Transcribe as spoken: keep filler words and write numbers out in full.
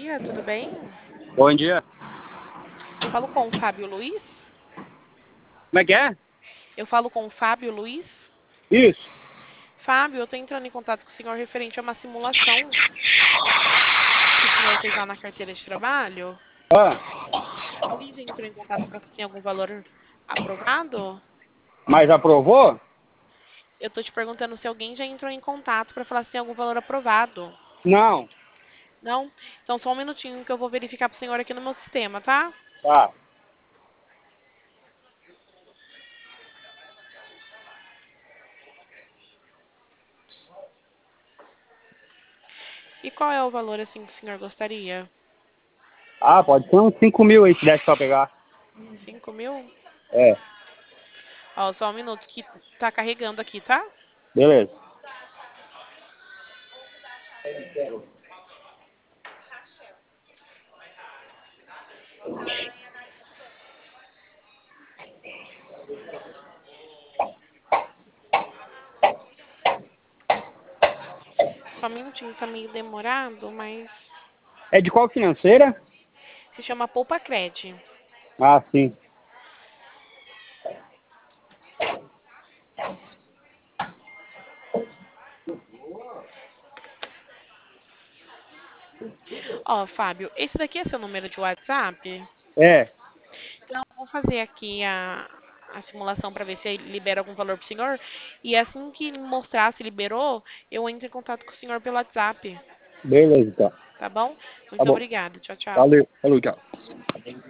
dia, tudo bem? Bom dia. Eu falo com o Fábio Luiz? Como é que é? Eu falo com o Fábio Luiz? Isso. Fábio, eu estou entrando em contato com o senhor referente a uma simulação que o senhor fez lá na carteira de trabalho. Ah, Alguém já entrou em contato para ter algum valor aprovado? mas aprovou? Eu estou te perguntando se alguém já entrou em contato para falar se tem algum valor aprovado. Não. Não? Então só um minutinho que eu vou verificar para o senhor aqui no meu sistema, tá? Tá. E qual é o valor assim que o senhor gostaria? Ah, pode ser uns cinco mil aí se desse pra pegar. Cinco mil? É, Ó, só um minuto que tá carregando aqui, tá? beleza. Só um minutinho, tá meio demorado, mas É de qual financeira? se chama Poupa Cred. Ah, sim. Ó, Fábio, esse daqui é seu número de WhatsApp? É, Então, eu vou fazer aqui a, a simulação para ver se libera algum valor pro senhor. E assim que mostrar se liberou, eu entro em contato com o senhor pelo WhatsApp. beleza então. Tá bom? Tá Muito bom. obrigada. Tchau, tchau. Valeu. Falou, tchau.